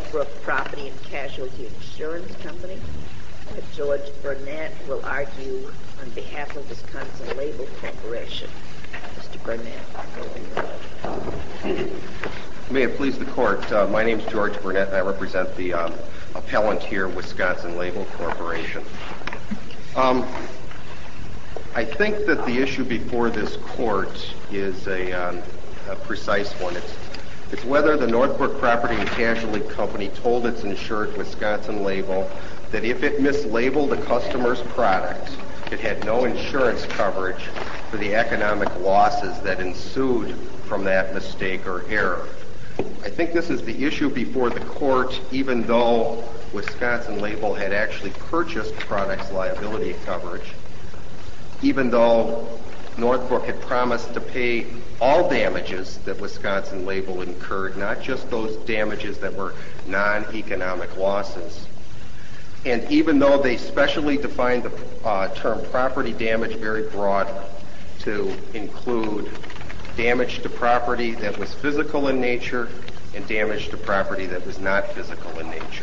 Northbrook Property and Casualty Insurance Company. George Burnett will argue on behalf of Wisconsin Label Corporation. Mr. Burnett. May it please the court, my name is George Burnett and I represent the appellant here, Wisconsin Label Corporation. I think that the issue before this court is a precise one. It's whether the Northbrook Property and Casualty Company told its insured Wisconsin Label that if it mislabeled a customer's product, it had no insurance coverage for the economic losses that ensued from that mistake or error. I think this is the issue before the court, even though Wisconsin Label had actually purchased products liability coverage, even though Northbrook had promised to pay all damages that Wisconsin Label incurred, not just those damages that were non-economic losses. And even though they specially defined the term property damage very broad to include damage to property that was physical in nature and damage to property that was not physical in nature.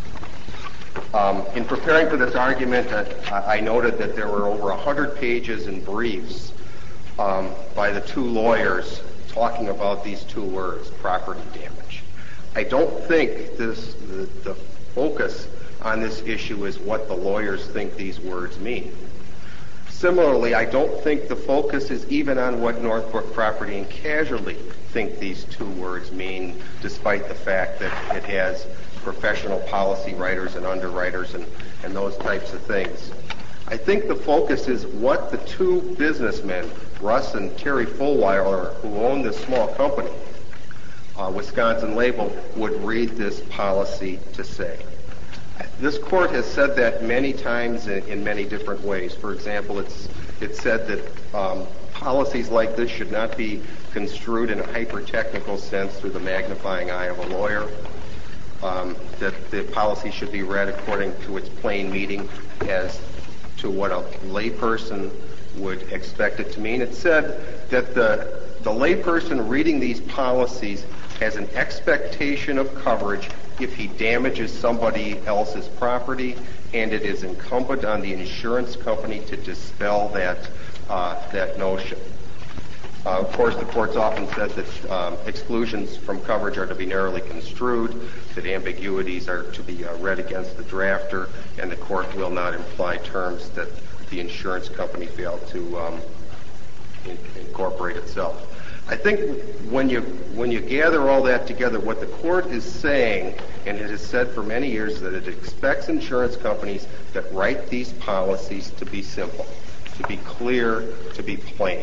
In preparing for this argument, I noted that there were over 100 pages in briefs by the two lawyers talking about these two words, property damage. I don't think the focus on this issue is what the lawyers think these words mean. Similarly, I don't think the focus is even on what Northbrook Property and Casualty think these two words mean, despite the fact that it has professional policy writers and underwriters and those types of things. I think the focus is what the two businessmen, Russ and Terry Fulweiler, who own this small company, Wisconsin Label, would read this policy to say. This court has said that many times in many different ways. For example, it's said that policies like this should not be construed in a hyper-technical sense through the magnifying eye of a lawyer, that the policy should be read according to its plain meaning as to what a layperson would expect it to mean. It said that the layperson reading these policies has an expectation of coverage if he damages somebody else's property, and it is incumbent on the insurance company to dispel that notion. Of course, the court's often said that exclusions from coverage are to be narrowly construed, that ambiguities are to be read against the drafter, and the court will not imply terms that the insurance company failed to incorporate itself. I think when you gather all that together, what the court is saying, and it has said for many years, is that it expects insurance companies that write these policies to be simple, to be clear, to be plain.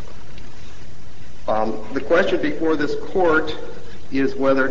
The question before this court is whether or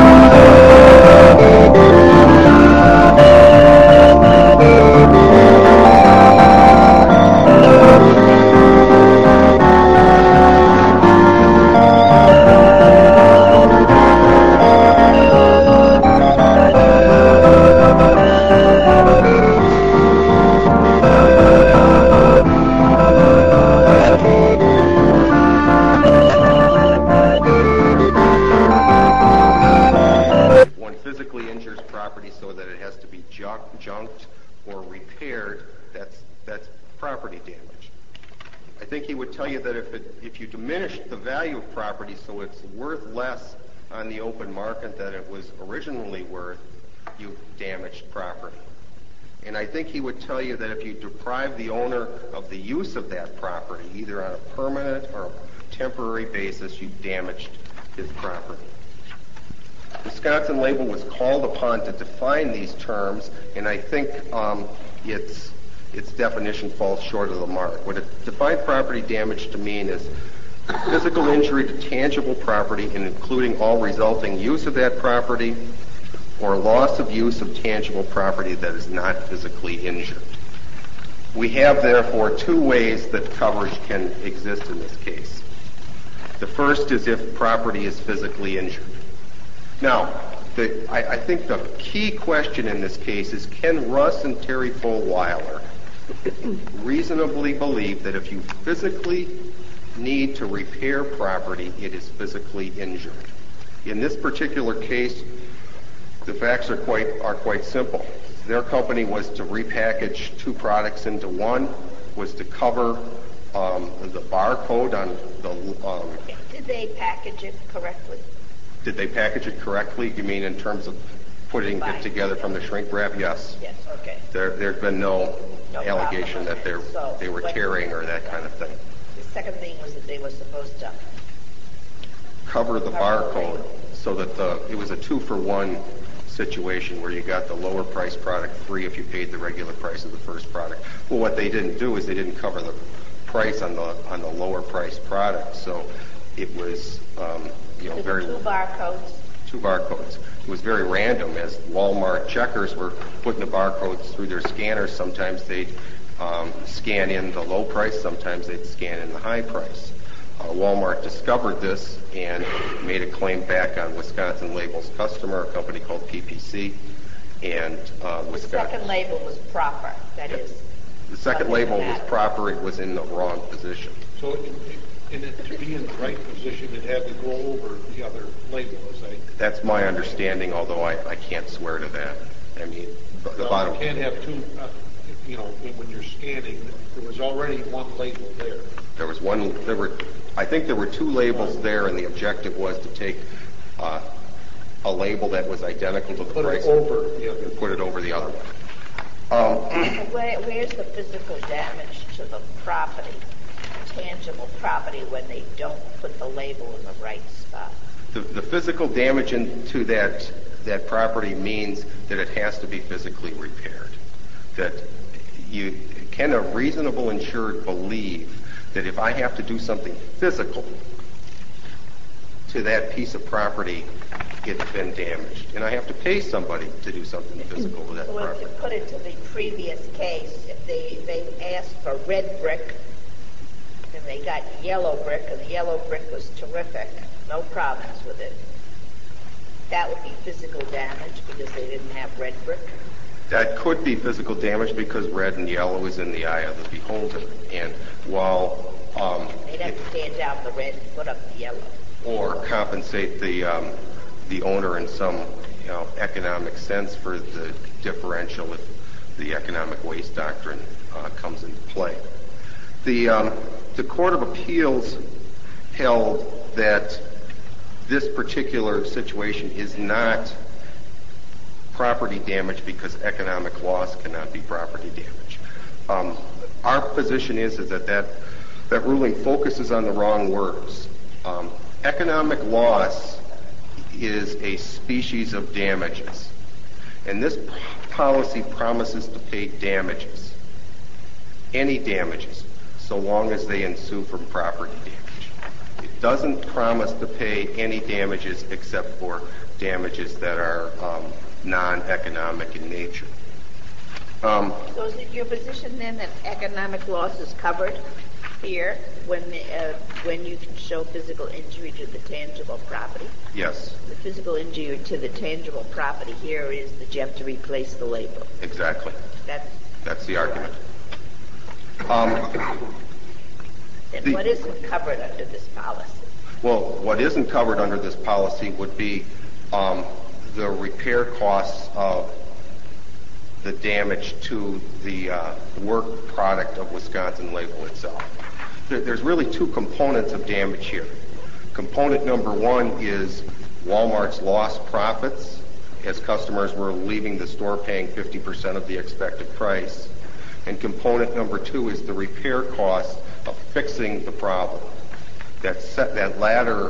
junked or repaired, that's property damage. I think he would tell you that if you diminish the value of property so it's worth less on the open market than it was originally worth, you've damaged property. And I think he would tell you that if you deprive the owner of the use of that property, either on a permanent or temporary basis, you've damaged his property. Wisconsin Label was called upon to define these terms, and I think its definition falls short of the mark. What it defined property damage to mean is physical injury to tangible property, including all resulting use of that property, or loss of use of tangible property that is not physically injured. We have, therefore, two ways that coverage can exist in this case. The first is if property is physically injured. Now, I think the key question in this case is, can Russ and Terry Fulweiler reasonably believe that if you physically need to repair property, it is physically injured? In this particular case, The facts are quite simple. Their company was to repackage two products into one, was to cover the barcode on the. Did they package it correctly? Did they package it correctly? You mean in terms of putting it together from the shrink wrap? Yes. Yes. Okay. There's been no allegation that So they were tearing or that kind of thing. The second thing was that they were supposed to Cover the barcode so that it was a 2-for-1 situation where you got the lower price product free if you paid the regular price of the first product. Well, what they didn't do is they didn't cover the price on the lower price product, so it was very two barcodes. Two barcodes. It was very random as Walmart checkers were putting the barcodes through their scanners. Sometimes they'd scan in the low price, sometimes they'd scan in the high price. Walmart discovered this and made a claim back on Wisconsin Label's customer, a company called PPC, and the second label was proper. That is. The second label was proper. It was in the wrong position. So, to be in the right position, it had to go over the other label, That's my understanding, although I can't swear to that. I mean, the bottom. You can't have two. When you're scanning, there was already one label there. There was one. I think there were two labels there, and the objective was to take a label that was identical to the price. Put it over the other. Put it over the other one. Where's the physical damage to the property, tangible property, when they don't put the label in the right spot? The physical damage to that property means that it has to be physically repaired. That can a reasonable insured believe that if I have to do something physical to that piece of property, it's been damaged, and I have to pay somebody to do something physical to that property. To put it to the previous case, if they asked for red brick and they got yellow brick, and the yellow brick was terrific, no problems with it, that would be physical damage because they didn't have red brick? That could be physical damage because red and yellow is in the eye of the beholder, and while they'd have to stand down the red and put up the yellow, or compensate the owner in some economic sense for the differential if the economic waste doctrine comes into play. The Court of Appeals held that this particular situation is not property damage because economic loss cannot be property damage. Our position is that ruling focuses on the wrong words. Economic loss is a species of damages, and this policy promises to pay damages, any damages, so long as they ensue from property damage. It doesn't promise to pay any damages except for damages that are non-economic in nature. So is it your position then that economic loss is covered here when you can show physical injury to the tangible property? Yes. The physical injury to the tangible property here is that you have to replace the label. Exactly. That's the argument. And what isn't covered under this policy? Well, what isn't covered under this policy would be the repair costs of the damage to the work product of Wisconsin Label itself. There's really two components of damage here. Component number one is Walmart's lost profits as customers were leaving the store paying 50% of the expected price. And component number two is the repair cost of fixing the problem. That latter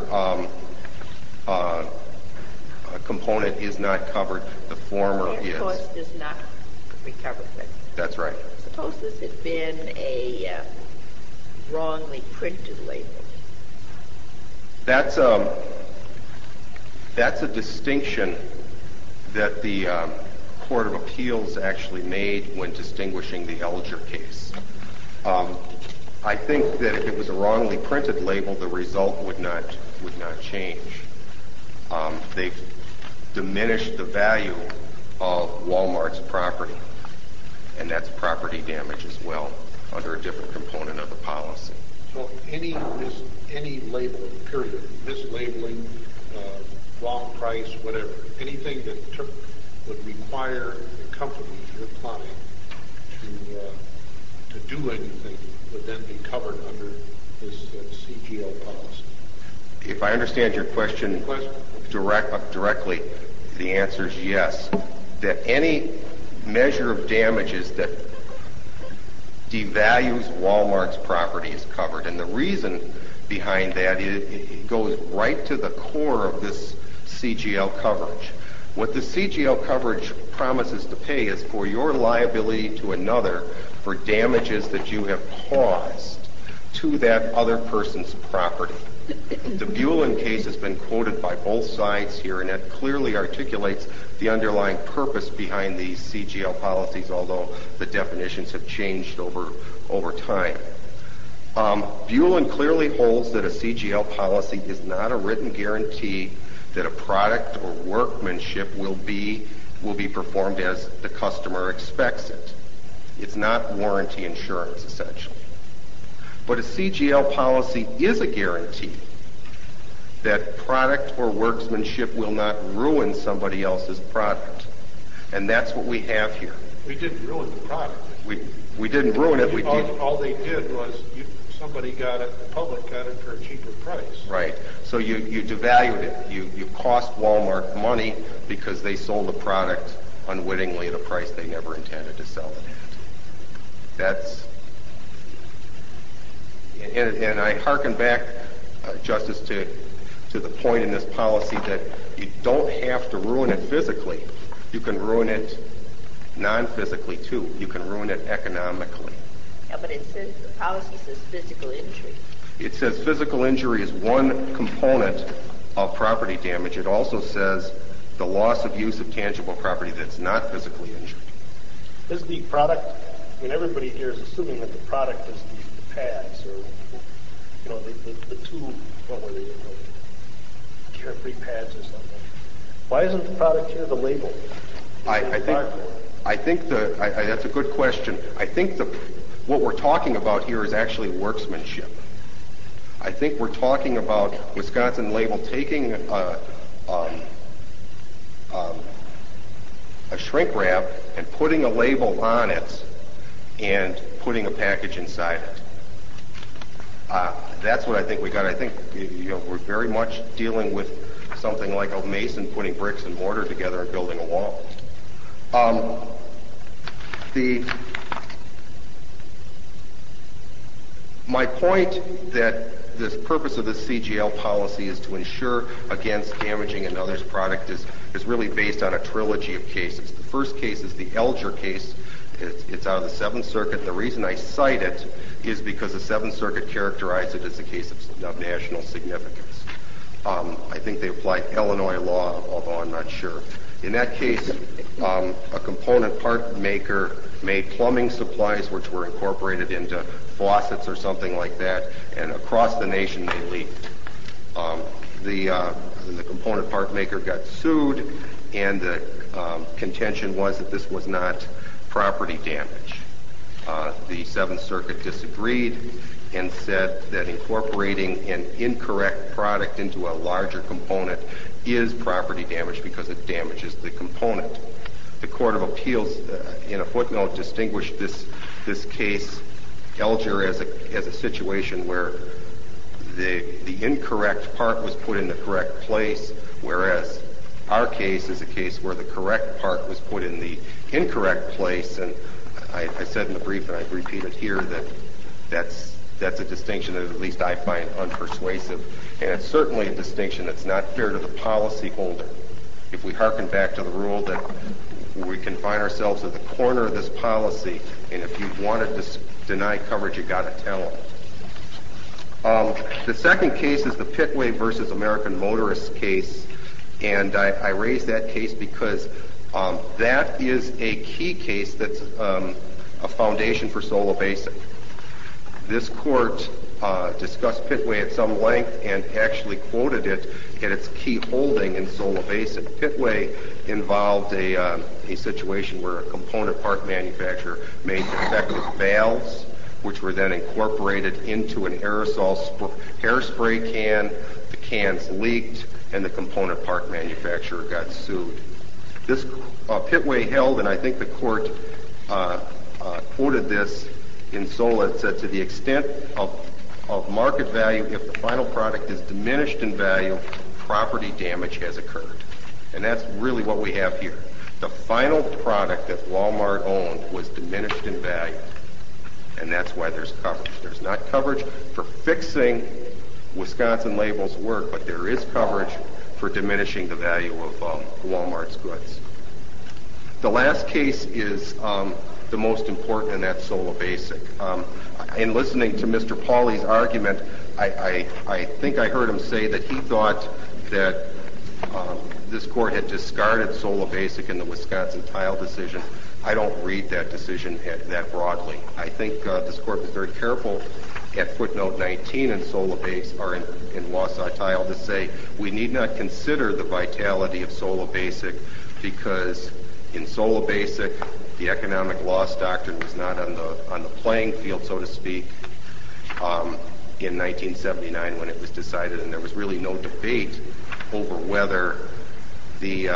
component is not covered. The former is. Repair cost does not recover things. That's right. Suppose this had been a wrongly printed label. That's a distinction that the Court of Appeals actually made when distinguishing the Elger case. I think that if it was a wrongly printed label, the result would not change. They've diminished the value of Walmart's property, and that's property damage as well under a different component of the policy. So any label, period, mislabeling, wrong price, whatever, anything that would require the company, your client, to do anything would then be covered under this CGL policy. If I understand your question directly, the answer is yes. That any measure of damages that devalues Walmart's property is covered. And the reason behind that is it goes right to the core of this CGL coverage. What the CGL coverage promises to pay is for your liability to another for damages that you have caused to that other person's property. The Bulin case has been quoted by both sides here, and it clearly articulates the underlying purpose behind these CGL policies, although the definitions have changed over time. Bulin clearly holds that a CGL policy is not a written guarantee that a product or workmanship will be performed as the customer expects it. It's not warranty insurance, essentially. But a CGL policy is a guarantee that product or workmanship will not ruin somebody else's product. And that's what we have here. We didn't ruin the product. We didn't ruin it. All they did was somebody got it, the public got it for a cheaper price. Right. So you devalued it. You cost Walmart money because they sold the product unwittingly at a price they never intended to sell it at. And I hearken back, Justice, to the point in this policy that you don't have to ruin it physically. You can ruin it non-physically, too. You can ruin it economically. Yeah, but it says, the policy says physical injury. It says physical injury is one component of property damage. It also says the loss of use of tangible property that's not physically injured. Is the product, I mean, everybody here is assuming that the product is the pads or, the two, what were they, Carefree pads or something. Why isn't the product here the label? I think that's a good question. I think what we're talking about here is actually workmanship. I think we're talking about Wisconsin Label taking a shrink wrap and putting a label on it and putting a package inside it. That's what I think we got. I think we're very much dealing with something like a mason putting bricks and mortar together and building a wall. My point that the purpose of this CGL policy is to insure against damaging another's product is really based on a trilogy of cases. The first case is the Elger case. It's out of the Seventh Circuit. The reason I cite it is because the Seventh Circuit characterized it as a case of national significance. I think they applied Illinois law, although I'm not sure. In that case, a component part maker made plumbing supplies which were incorporated into faucets or something like that, and across the nation they leaked. The component part maker got sued, and the contention was that this was not property damage. The Seventh Circuit disagreed and said that incorporating an incorrect product into a larger component is property damage because it damages the component. The Court of Appeals, in a footnote, distinguished this case, Elger, as a situation where the incorrect part was put in the correct place, whereas our case is a case where the correct part was put in the incorrect place. And I said in the brief, and I repeat it here, that that's a distinction that at least I find unpersuasive. And it's certainly a distinction that's not fair to the policyholder. If we hearken back to the rule that we confine ourselves to the corner of this policy, and if you want to deny coverage, you got to tell them. The second case is the Pitway versus American Motorist case, and I raise that case because that is a key case that's a foundation for Sola Basic. This court discussed Pitway at some length and actually quoted it at its key holding in Sola Basic. Pitway involved a situation where a component part manufacturer made defective valves, which were then incorporated into an aerosol hairspray can. The cans leaked, and the component part manufacturer got sued. This Pitway held, and I think the court quoted this in Sola. It said, to the extent of market value, if the final product is diminished in value, property damage has occurred. And that's really what we have here. The final product that Walmart owned was diminished in value, and that's why there's coverage. There's not coverage for fixing Wisconsin Label's work, but there is coverage for diminishing the value of Walmart's goods. The last case is the most important, and that's Sola Basic. In listening to Mr. Pauly's argument, I think I heard him say that he thought that this court had discarded Sola Basic in the Wisconsin Tile decision. I don't read that decision that broadly. I think this court was very careful at footnote 19 in Sola Basic, or in Wausau Tile, to say we need not consider the vitality of Sola Basic because in Sola Basic the economic loss doctrine was not on the playing field, so to speak, in 1979 when it was decided, and there was really no debate over whether the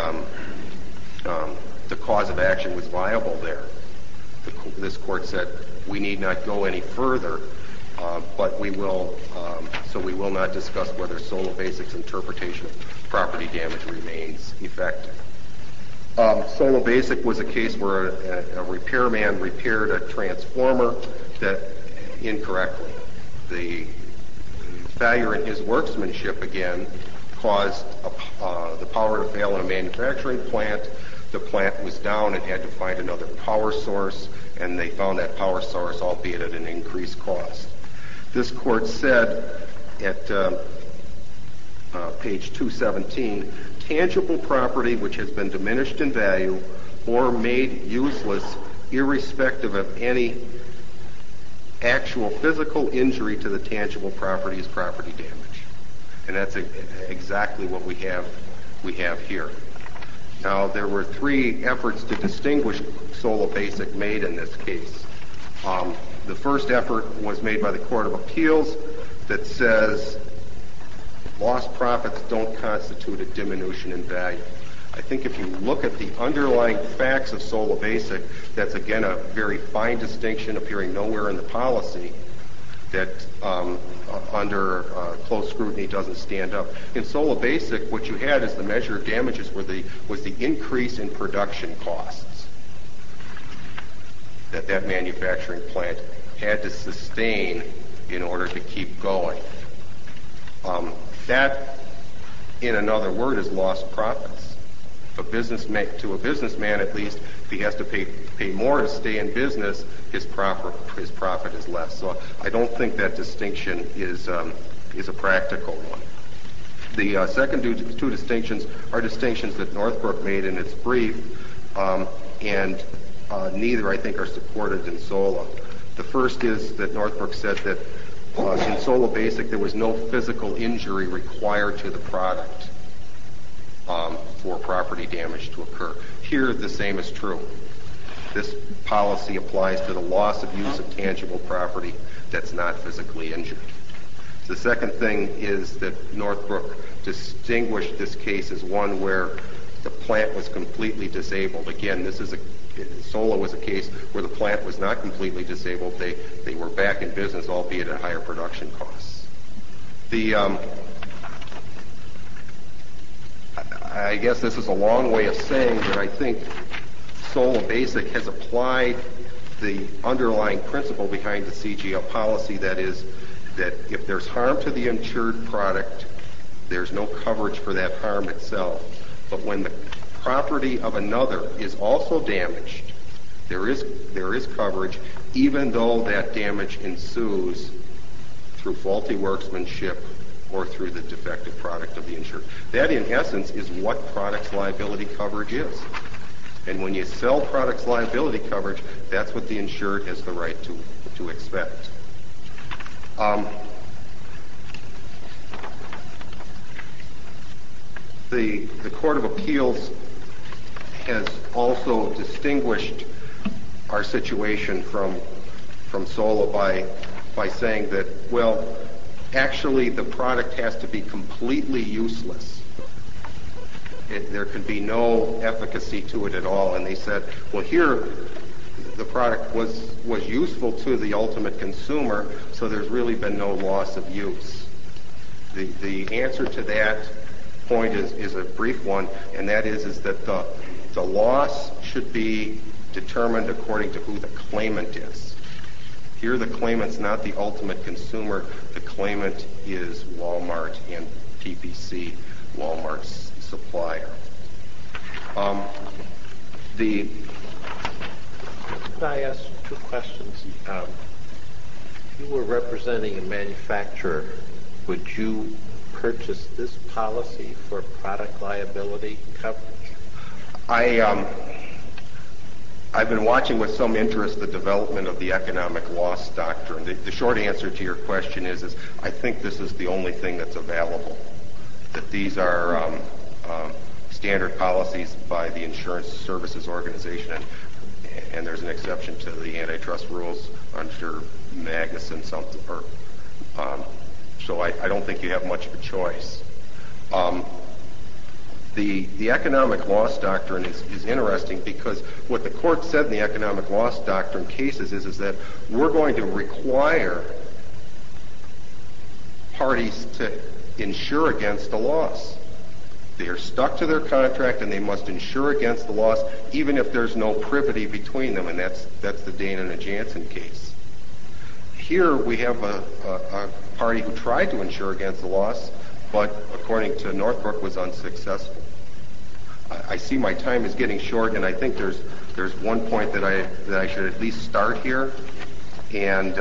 cause of action was viable there. This court said we need not go any further, but we will not discuss whether Sola Basic's interpretation of property damage remains effective. Sola Basic was a case where a repairman repaired a transformer that incorrectly. The failure in his workmanship again caused the power to fail in a manufacturing plant. The plant was down and had to find another power source, and they found that power source, albeit at an increased cost. This court said at page 217, tangible property which has been diminished in value or made useless irrespective of any actual physical injury to the tangible property is property damage. And that's exactly what we have here. Now, there were three efforts to distinguish Sola Basic made in this case. The first effort was made by the Court of Appeals that says lost profits don't constitute a diminution in value. I think if you look at the underlying facts of Sola Basic, that's again a very fine distinction appearing nowhere in the policy that under close scrutiny doesn't stand up. In Sola Basic, what you had as the measure of damages was the increase in production costs that manufacturing plant had to sustain in order to keep going. That, in another word, is lost profits. To a businessman, at least, if he has to pay more to stay in business, his profit is less. So I don't think that distinction is a practical one. The second two distinctions are distinctions that Northbrook made in its brief, and neither, I think, are supported in Sola. The first is that Northbrook said that in Sola Basic there was no physical injury required to the product for property damage to occur. Here, the same is true. This policy applies to the loss of use of tangible property that's not physically injured. The second thing is that Northbrook distinguished this case as one where the plant was completely disabled. Again, Sola was a case where the plant was not completely disabled. They were back in business, albeit at higher production costs. I guess this is a long way of saying that I think Sola Basic has applied the underlying principle behind the CGL policy, that is, that if there's harm to the insured product, there's no coverage for that harm itself. But when the property of another is also damaged, there is coverage, even though that damage ensues through faulty workmanship or through the defective product of the insured. That, in essence, is what products liability coverage is. And when you sell products liability coverage, that's what the insured has the right to expect. The Court of Appeals has also distinguished our situation from Sola by saying that, well, actually the product has to be completely useless. There can be no efficacy to it at all. And they said, well, here the product was useful to the ultimate consumer, so there's really been no loss of use. The answer to that point is a brief one, and that is that the loss should be determined according to who the claimant is. Here the claimant's not the ultimate consumer. The claimant is Walmart and PPC, Walmart's supplier. Could I ask two questions? If you were representing a manufacturer, would you purchase this policy for product liability coverage? I've been watching with some interest the development of the economic loss doctrine. The short answer to your question is I think this is the only thing that's available, that these are standard policies by the Insurance Services Organization, and there's an exception to the antitrust rules under Magnuson something. So I don't think you have much of a choice. The economic loss doctrine is interesting because what the court said in the economic loss doctrine cases is that we're going to require parties to insure against a loss. They are stuck to their contract and they must insure against the loss even if there's no privity between them, and that's the Dana and Jansen case. Here we have a party who tried to insure against the loss, but according to Northbrook was unsuccessful. I see my time is getting short, and I think there's one point that I should at least start here, and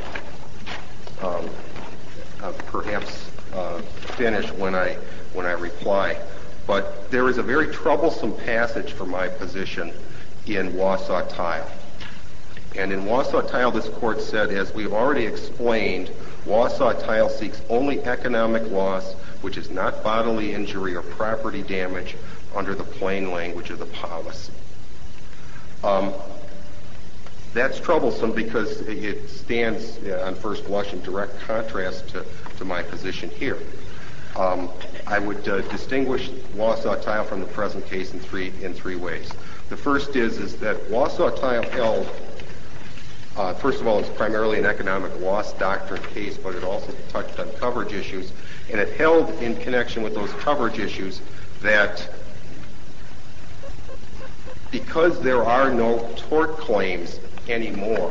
perhaps finish when I reply. But there is a very troublesome passage for my position in Wausau Tile. And in Wausau Tile, this court said, as we've already explained, Wausau Tile seeks only economic loss, which is not bodily injury or property damage under the plain language of the policy. That's troublesome because it stands on first blush in direct contrast to my position here. I would distinguish Wausau Tile from the present case in three ways. The first is that Wausau Tile held, first of all, it's primarily an economic loss doctrine case, but it also touched on coverage issues, and it held in connection with those coverage issues that because there are no tort claims anymore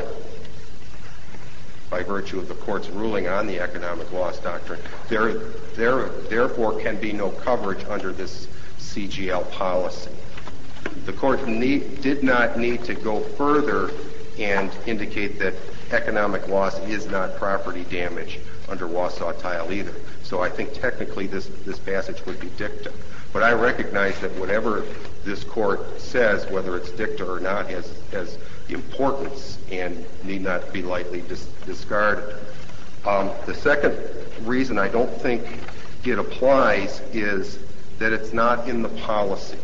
by virtue of the court's ruling on the economic loss doctrine, there therefore can be no coverage under this CGL policy. The court did not need to go further and indicate that economic loss is not property damage under Wausau Tile either. So I think technically this passage would be dicta. But I recognize that whatever this court says, whether it's dicta or not, has importance and need not be lightly discarded. The second reason I don't think it applies is that it's not in the policy.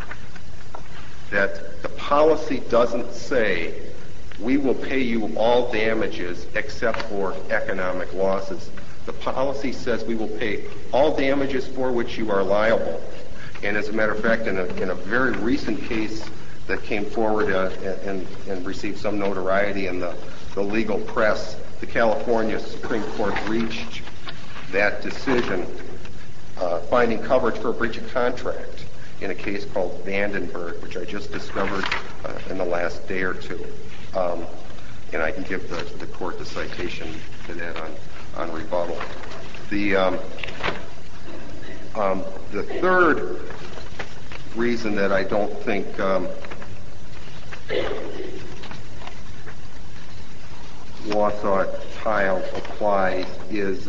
That the policy doesn't say we will pay you all damages except for economic losses. The policy says we will pay all damages for which you are liable. And as a matter of fact, in a very recent case that came forward and received some notoriety in the legal press, the California Supreme Court reached that decision finding coverage for a breach of contract in a case called Vandenberg, which I just discovered in the last day or two. And I can give the court the citation to that on rebuttal. The third reason that I don't think Wausau Tile applies is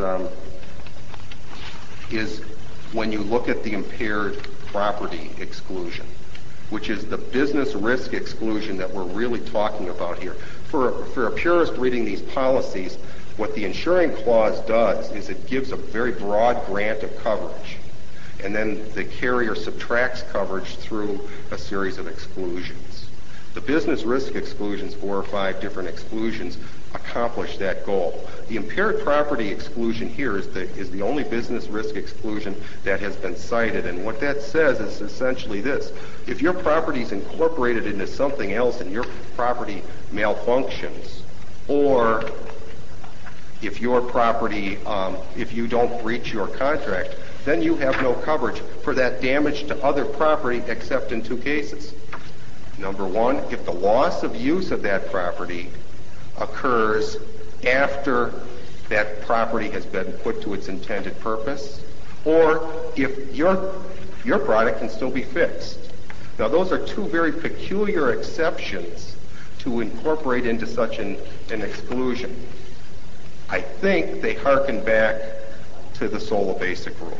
when you look at the impaired property exclusion, which is the business risk exclusion that we're really talking about here. For a purist reading these policies, what the insuring clause does is it gives a very broad grant of coverage, and then the carrier subtracts coverage through a series of exclusions. The business risk exclusions, 4 or 5 different exclusions, accomplish that goal. The impaired property exclusion here is the only business risk exclusion that has been cited, and what that says is essentially this. If your property is incorporated into something else and your property malfunctions, or if your property, if you don't breach your contract, then you have no coverage for that damage to other property except in 2 cases. Number 1, if the loss of use of that property occurs after that property has been put to its intended purpose, or if your product can still be fixed. Now, those are 2 very peculiar exceptions to incorporate into such an exclusion. I think they harken back to the SOLA basic rule.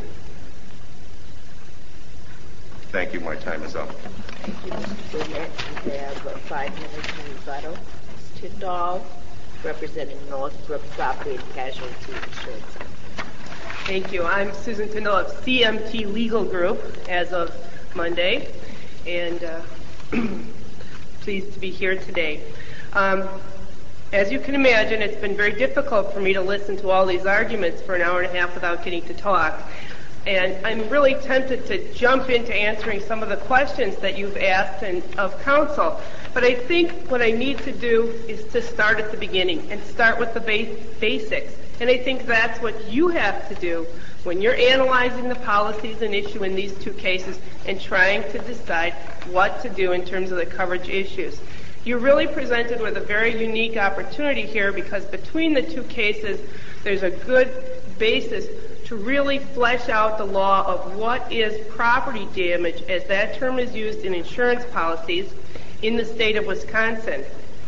Thank you. My time is up. Thank you, Mr. Burnett. We have 5 minutes in rebuttal. Ms. Tyndall, representing Northrop Property and Casualty Insurance. Thank you. I'm Susan Tyndall of CMT Legal Group as of Monday, and pleased to be here today. As you can imagine, it's been very difficult for me to listen to all these arguments for an hour and a half without getting to talk. And I'm really tempted to jump into answering some of the questions that you've asked of counsel. But I think what I need to do is to start at the beginning and start with the basics. And I think that's what you have to do when you're analyzing the policies and issue in these 2 cases and trying to decide what to do in terms of the coverage issues. You're really presented with a very unique opportunity here because between the 2 cases, there's a good basis to really flesh out the law of what is property damage, as that term is used in insurance policies in the state of Wisconsin.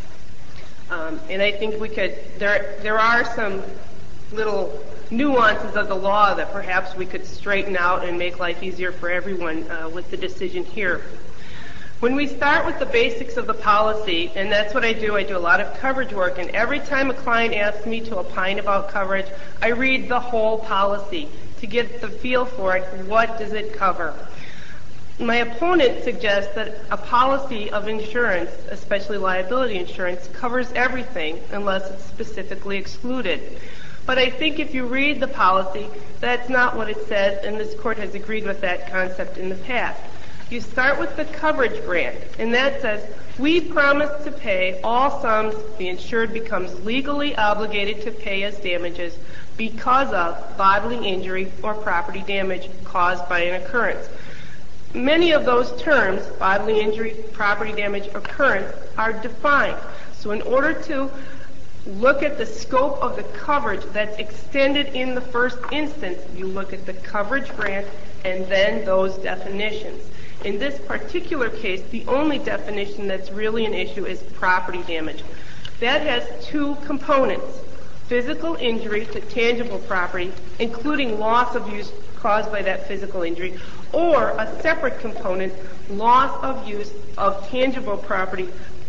And I think there are some little nuances of the law that perhaps we could straighten out and make life easier for everyone with the decision here. When we start with the basics of the policy, and that's what I do a lot of coverage work, and every time a client asks me to opine about coverage, I read the whole policy to get the feel for it. What does it cover? My opponent suggests that a policy of insurance, especially liability insurance, covers everything unless it's specifically excluded. But I think if you read the policy, that's not what it says, and this court has agreed with that concept in the past. You start with the coverage grant, and that says, we promise to pay all sums the insured becomes legally obligated to pay as damages because of bodily injury or property damage caused by an occurrence. Many of those terms, bodily injury, property damage, occurrence, are defined. So in order to look at the scope of the coverage that's extended in the first instance, you look at the coverage grant and then those definitions. In this particular case, the only definition that's really an issue is property damage. That has 2 components: physical injury to tangible property, including loss of use caused by that physical injury, or a separate component, loss of use of tangible property,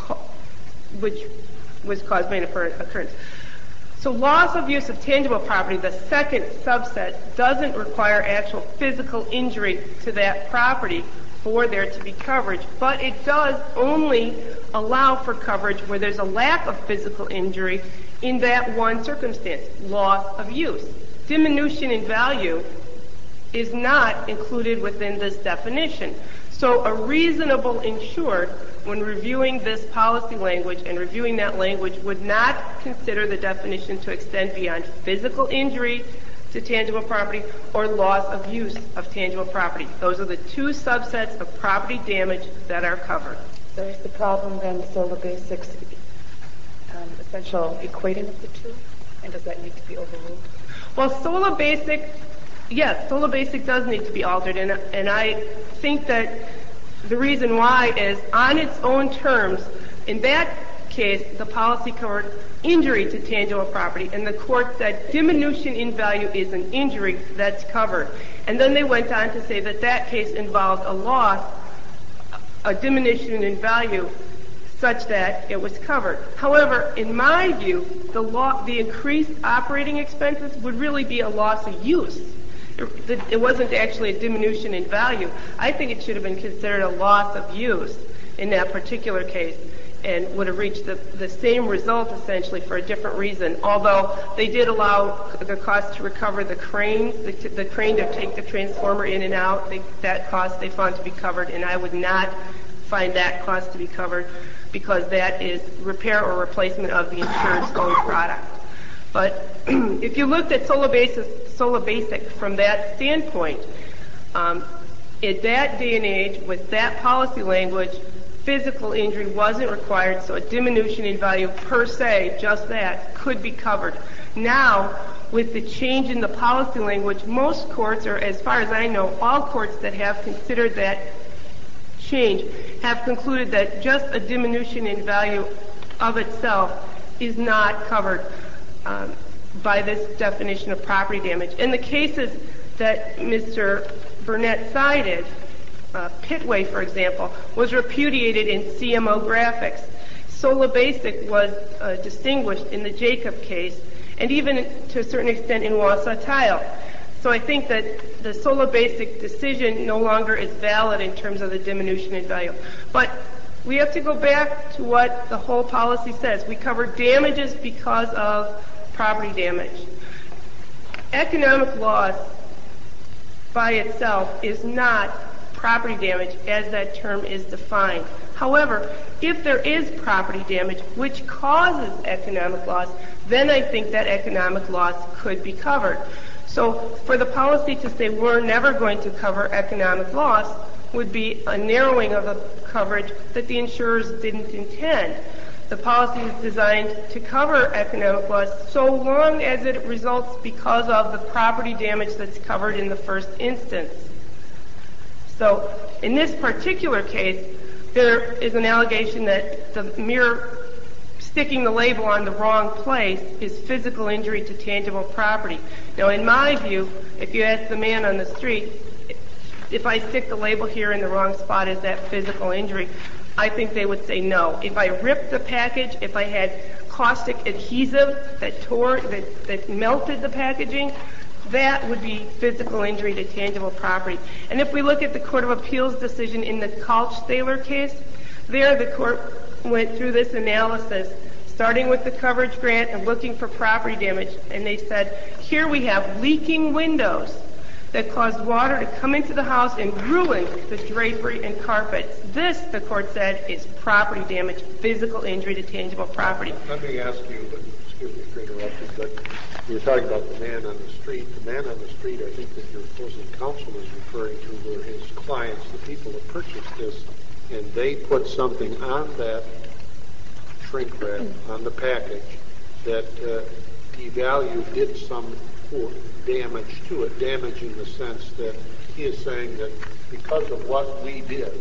which was caused by an occurrence. So loss of use of tangible property, the second subset, doesn't require actual physical injury to that property for there to be coverage, but it does only allow for coverage where there's a lack of physical injury in that one circumstance, loss of use. Diminution in value is not included within this definition. So a reasonable insured, when reviewing this policy language and reviewing that language, would not consider the definition to extend beyond physical injury to tangible property or loss of use of tangible property. Those are the 2 subsets of property damage that are covered. So is the problem then SOLA Basics essential equating of the 2? And does that need to be overruled? Well, SOLA Basic, yes, SOLA Basic does need to be altered, and I think that the reason why is on its own terms. In that case, the policy covered injury to tangible property, and the court said diminution in value is an injury that's covered. And then they went on to say that that case involved a loss, a diminution in value, such that it was covered. However, in my view, the increased operating expenses would really be a loss of use. It wasn't actually a diminution in value. I think it should have been considered a loss of use. in that particular case and would have reached the same result essentially for a different reason, although they did allow the cost to recover the crane to take the transformer in and out. That cost they found to be covered, and I would not find that cost to be covered because that is repair or replacement of the insured's own product. But if you looked at Solar Basic from that standpoint, at that day and age, with that policy language, physical injury wasn't required, so a diminution in value per se, just that, could be covered. Now, with the change in the policy language, most courts, or as far as I know, all courts that have considered that change have concluded that just a diminution in value of itself is not covered by this definition of property damage. In the cases that Mr. Burnett cited, Pitway, for example, was repudiated in CMO Graphics. Solar Basic was distinguished in the Jacob case, and even to a certain extent in Wausau Tile. So I think that the Solar Basic decision no longer is valid in terms of the diminution in value. But we have to go back to what the whole policy says. We cover damages because of property damage. Economic loss by itself is not property damage as that term is defined. However, if there is property damage which causes economic loss, then I think that economic loss could be covered. So for the policy to say we're never going to cover economic loss would be a narrowing of the coverage that the insurers didn't intend. The policy is designed to cover economic loss so long as it results because of the property damage that's covered in the first instance. So in this particular case, there is an allegation that the mere sticking the label on the wrong place is physical injury to tangible property. Now, in my view, if you ask the man on the street, if I stick the label here in the wrong spot, is that physical injury? I think they would say no. If I ripped the package, if I had caustic adhesive that melted the packaging, that would be physical injury to tangible property. And if we look at the Court of Appeals decision in the Kalch-Thaler case, there the court went through this analysis, starting with the coverage grant and looking for property damage. And they said, here we have leaking windows that caused water to come into the house and ruin the drapery and carpets. This, the court said, is property damage, physical injury to tangible property. Let me ask you, but excuse me for interrupting, but you were talking about the man on the street. The man on the street, I think that your opposing counsel is referring to, were his clients, the people that purchased this, and they put something on that shrink wrap, on the package, that devalued, did some damage to it, damage in the sense that he is saying that because of what we did,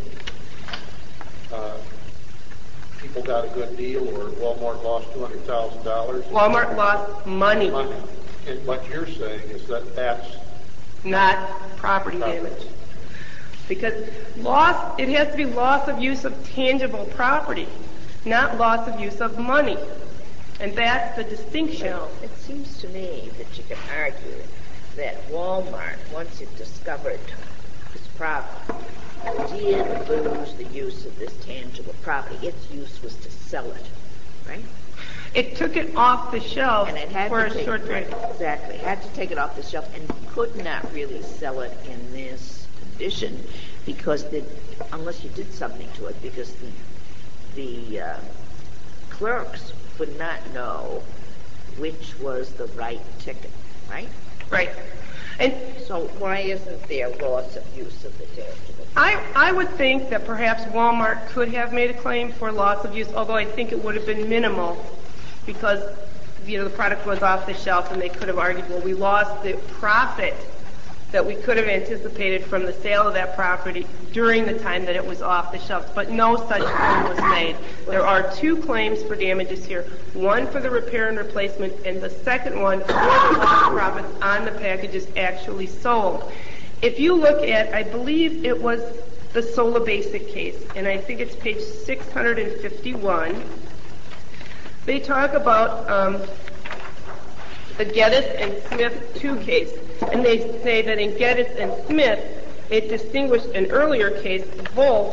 people got a good deal, or Walmart lost $200,000. Walmart lost money. And what you're saying is that that's not property damage. Because loss, it has to be loss of use of tangible property, not loss of use of money. And that's the distinction. Well, it seems to me that you can argue that Walmart, once it discovered this problem, did lose the use of this tangible property. Its use was to sell it, right? It took it off the shelf and it had for to a short period. Exactly. It had to take it off the shelf and could not really sell it in this condition because unless you did something to it, because the clerks would not know which was the right ticket, right? Right. And so why isn't there loss of use of the tangible? I would think that perhaps Walmart could have made a claim for loss of use, although I think it would have been minimal because the product was off the shelf and they could have argued, well, we lost the profit that we could have anticipated from the sale of that property during the time that it was off the shelf. But no such claim was made. There are two claims for damages here, one for the repair and replacement, and the second one for the lost profits on the packages actually sold. If you look at, I believe it was the Solar Basic case, and I think it's page 651, they talk about the Geddes and Smith 2 case, and they say that in Geddes and Smith, it distinguished an earlier case, Wolf,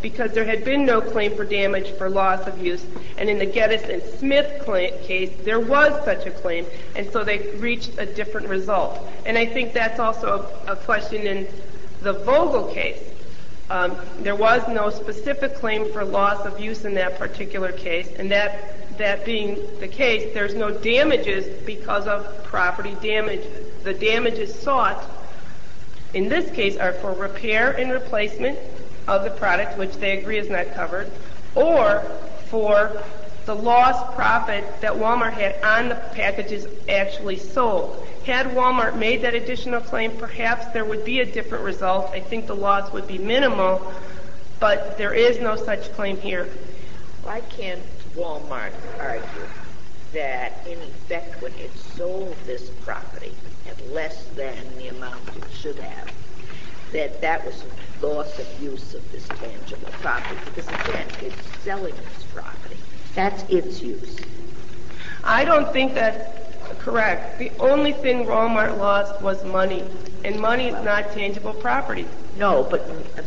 because there had been no claim for damage for loss of use, and in the Geddes and Smith case, there was such a claim, and so they reached a different result. And I think that's also a question in the Vogel case. There was no specific claim for loss of use in that particular case, and that being the case, there's no damages because of property damage. The damages sought in this case are for repair and replacement of the product, which they agree is not covered, or for the lost profit that Walmart had on the packages actually sold. Had Walmart made that additional claim, perhaps there would be a different result. I think the loss would be minimal, but there is no such claim here. Why can't Walmart argue that, in effect, when it sold this property at less than the amount it should have, that was loss of use of this tangible property? Because, again, it's selling this property. That's its use. I don't think that's correct. The only thing Walmart lost was money, and money is not tangible property. No, but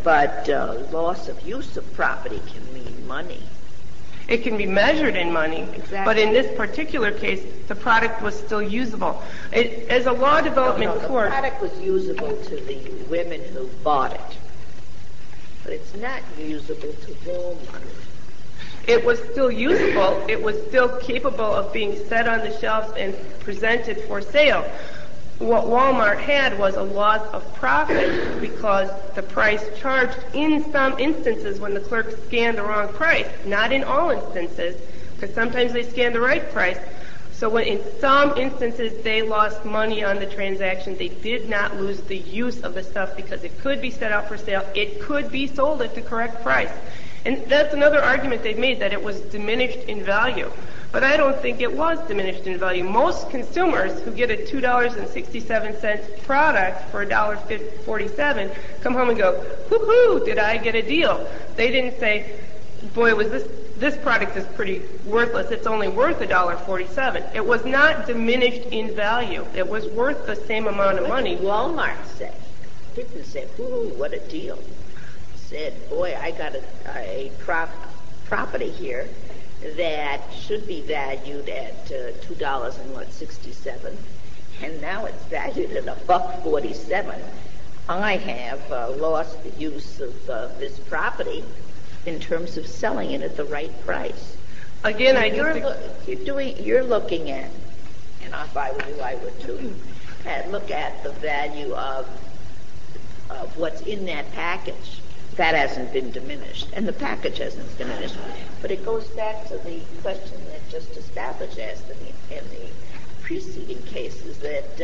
loss of use of property can mean money. It can be measured in money, exactly. But in this particular case, the product was still usable. As a law development court... The product was usable to the women who bought it, but it's not usable to Walmart. It was still usable. It was still capable of being set on the shelves and presented for sale. What Walmart had was a loss of profit because the price charged in some instances when the clerk scanned the wrong price, not in all instances, because sometimes they scanned the right price. So when in some instances they lost money on the transaction, they did not lose the use of the stuff because it could be set out for sale. It could be sold at the correct price. And that's another argument they've made, that it was diminished in value. But I don't think it was diminished in value. Most consumers who get a $2.67 product for $1.47 come home and go, whoo-hoo, did I get a deal? They didn't say, boy, this product is pretty worthless. It's only worth $1.47. It was not diminished in value. It was worth the same amount of money. What did Walmart say? Didn't say, whoo, what a deal. Said, boy, I got a property here that should be valued at $2.67, and now it's valued at $1.47. I have lost the use of this property in terms of selling it at the right price. Again, you're looking at, and if I were you, I would too, look at the value of what's in that package. That hasn't been diminished, and the package hasn't diminished. But it goes back to the question that Justice Babbage asked in the preceding cases that,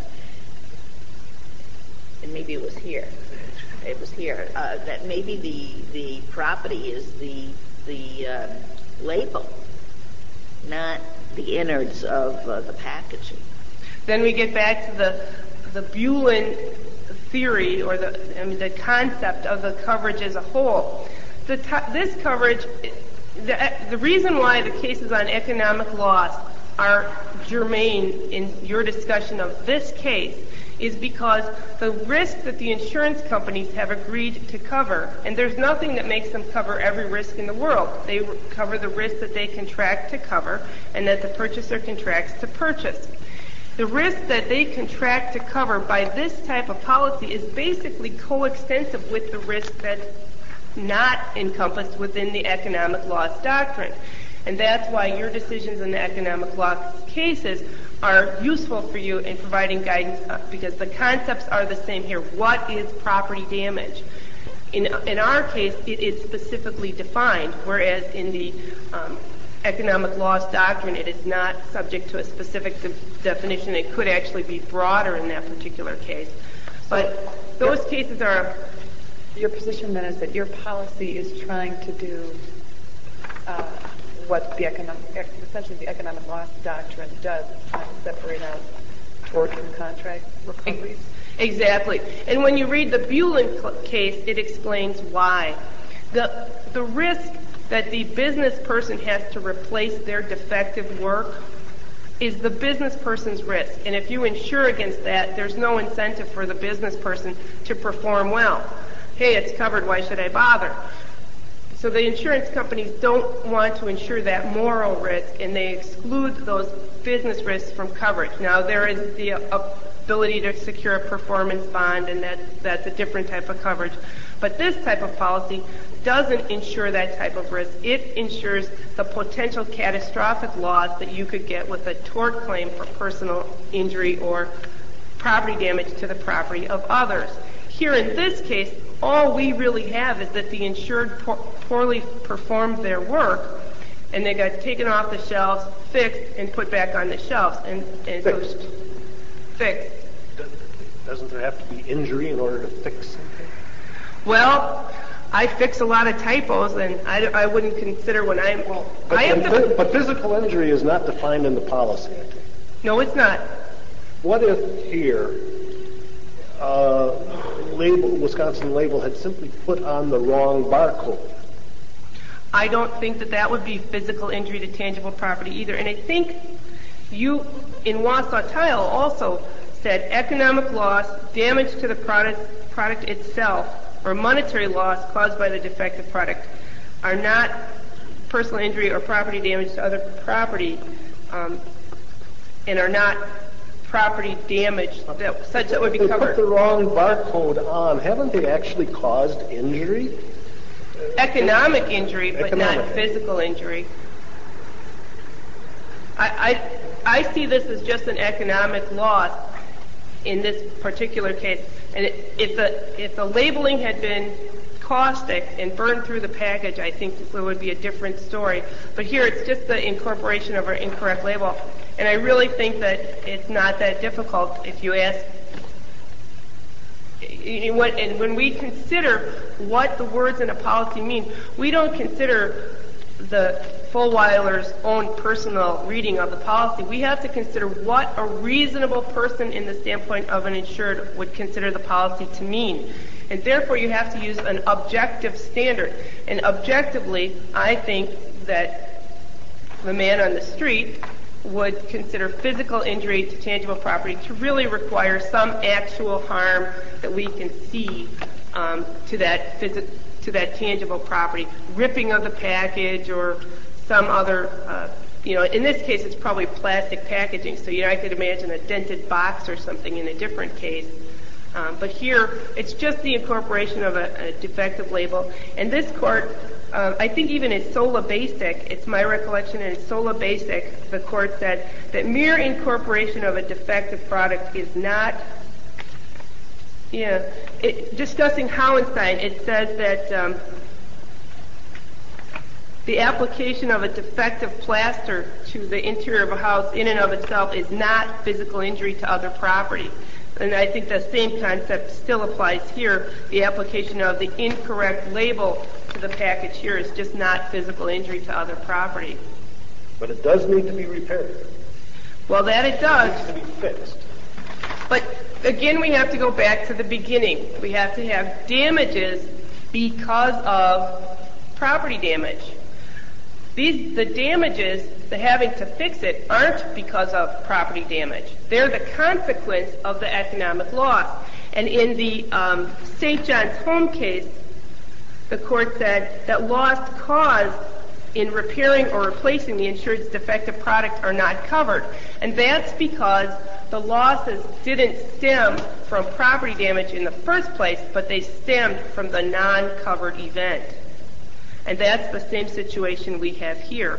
and maybe it was here, that maybe the property is the label, not the innards of the packaging. Then we get back to the Bulin theory, or the concept of the coverage as a whole. This coverage, the reason why the cases on economic loss are germane in your discussion of this case is because the risk that the insurance companies have agreed to cover, and there's nothing that makes them cover every risk in the world. They cover the risk that they contract to cover and that the purchaser contracts to purchase. The risk that they contract to cover by this type of policy is basically coextensive with the risk that's not encompassed within the economic loss doctrine. And that's why your decisions in the economic loss cases are useful for you in providing guidance, because the concepts are the same here. What is property damage? In our case, it is specifically defined, whereas in the economic loss doctrine, it is not subject to a specific definition. It could actually be broader in that particular case. But those cases are... Your position then is that your policy is trying to do what essentially the economic loss doctrine does, trying to separate out tort and contract recoveries? Exactly. And when you read the Bulin case, it explains why. The risk that the business person has to replace their defective work is the business person's risk. And if you insure against that, there's no incentive for the business person to perform well. Hey, it's covered, why should I bother? So the insurance companies don't want to insure that moral risk, and they exclude those business risks from coverage. Now, there is the ability to secure a performance bond, and that's a different type of coverage. But this type of policy doesn't insure that type of risk. It insures the potential catastrophic loss that you could get with a tort claim for personal injury or property damage to the property of others. Here in this case, all we really have is that the insured poorly performed their work, and they got taken off the shelves, fixed, and put back on the shelves. And Fixed. So, fixed. Doesn't there have to be injury in order to fix something? Well, I fix a lot of typos, and I wouldn't consider when I'm... But physical injury is not defined in the policy, I think. No, it's not. What if here Wisconsin Label had simply put on the wrong barcode? I don't think that would be physical injury to tangible property either. And I think you, in Wausau Tile, also said economic loss, damage to the product itself, or monetary loss caused by the defective product are not personal injury or property damage to other property, and are not property damage such that would be covered. They put the wrong barcode on. Haven't they actually caused injury? Economic injury, but not physical injury. I see this as just an economic loss in this particular case. And if the labeling had been caustic and burned through the package, I think it would be a different story. But here it's just the incorporation of an incorrect label. And I really think that it's not that difficult if you ask. And when we consider what the words in a policy mean, we don't consider the Fulweiler's own personal reading of the policy. We have to consider what a reasonable person in the standpoint of an insured would consider the policy to mean. And therefore, you have to use an objective standard. And objectively, I think that the man on the street would consider physical injury to tangible property to really require some actual harm that we can see to that tangible property, ripping of the package or some other, in this case it's probably plastic packaging, so I could imagine a dented box or something in a different case. But here, it's just the incorporation of a defective label. And this court, I think even in Sola Basic, it's my recollection in Sola Basic, the court said that mere incorporation of a defective product is not, discussing Hauenstein, it says that the application of a defective plaster to the interior of a house in and of itself is not physical injury to other property. And I think the same concept still applies here. The application of the incorrect label to the package here is just not physical injury to other property. But it does need to be repaired. Well, that it does. It needs to be fixed. But again, we have to go back to the beginning. We have to have damages because of property damage. The damages, the having to fix it, aren't because of property damage. They're the consequence of the economic loss. And in the St. John's Home case, the court said that loss caused in repairing or replacing the insured's defective product are not covered. And that's because the losses didn't stem from property damage in the first place, but they stemmed from the non-covered event. And that's the same situation we have here.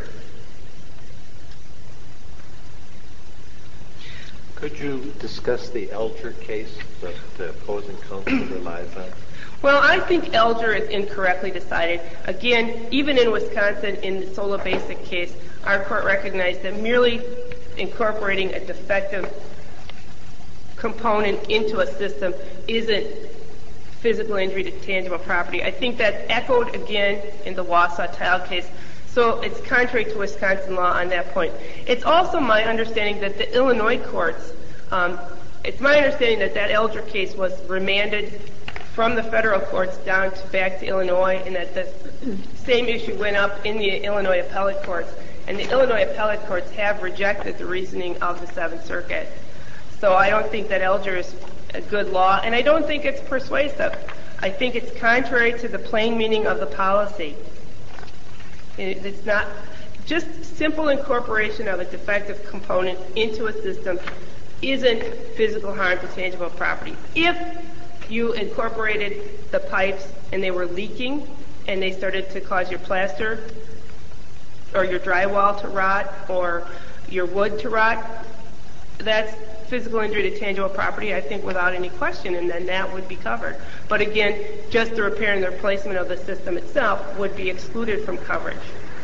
Could you discuss the Elger case that the opposing counsel relies on? Well, I think Elger is incorrectly decided. Again, even in Wisconsin, in the Sola Basic case, our court recognized that merely incorporating a defective component into a system isn't physical injury to tangible property. I think that's echoed again in the Wausau Tile case. So it's contrary to Wisconsin law on that point. It's also my understanding that the Illinois courts, it's my understanding that Elger case was remanded from the federal courts back to Illinois, and that the same issue went up in the Illinois appellate courts. And the Illinois appellate courts have rejected the reasoning of the Seventh Circuit. So I don't think that Elger is a good law, and I don't think it's persuasive. I think it's contrary to the plain meaning of the policy. It's not just simple incorporation of a defective component into a system isn't physical harm to tangible property. If you incorporated the pipes and they were leaking and they started to cause your plaster or your drywall to rot or your wood to rot, that's physical injury to tangible property, I think, without any question, and then that would be covered. But again, just the repair and the replacement of the system itself would be excluded from coverage.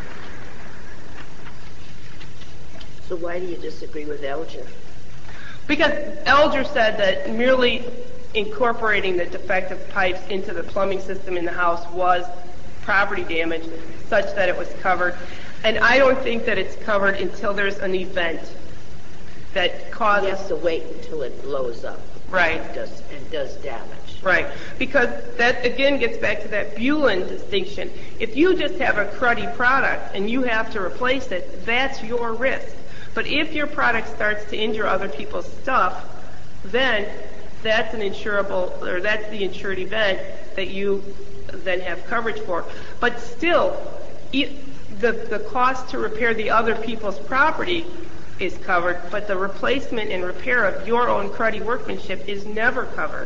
So why do you disagree with Elger? Because Elger said that merely incorporating the defective pipes into the plumbing system in the house was property damage such that it was covered. And I don't think that it's covered until there's an event that causes... He has to wait until it blows up. Right. And does damage. Right. Because that, again, gets back to that Bulin distinction. If you just have a cruddy product and you have to replace it, that's your risk. But if your product starts to injure other people's stuff, then that's an insurable, or that's the insured event that you then have coverage for. But still, the cost to repair the other people's property is covered, but the replacement and repair of your own cruddy workmanship is never covered.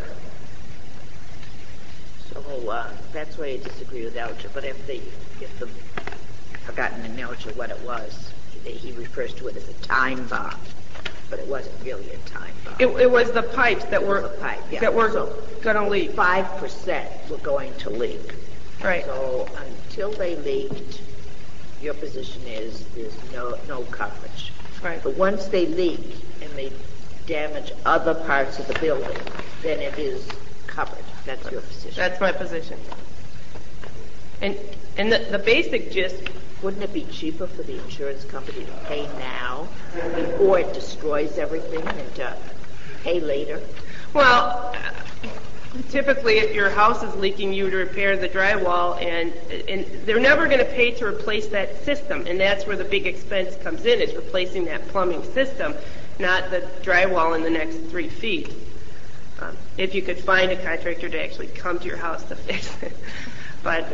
So that's why you disagree with Elger. But if the forgotten in Elger what it was, he refers to it as a time bomb, but it wasn't really a time bomb. It was the pipes that were going to leak. 5% were going to leak. Right. So until they leaked, your position is there's no coverage. Right. But once they leak and they damage other parts of the building, then it is covered. That's your position. That's my position. And the basic gist... Wouldn't it be cheaper for the insurance company to pay now before it destroys everything and to pay later? Well, typically if your house is leaking, you would repair the drywall, and they're never going to pay to replace that system, and that's where the big expense comes in, is replacing that plumbing system, not the drywall in the next 3 feet. If you could find a contractor to actually come to your house to fix it. But,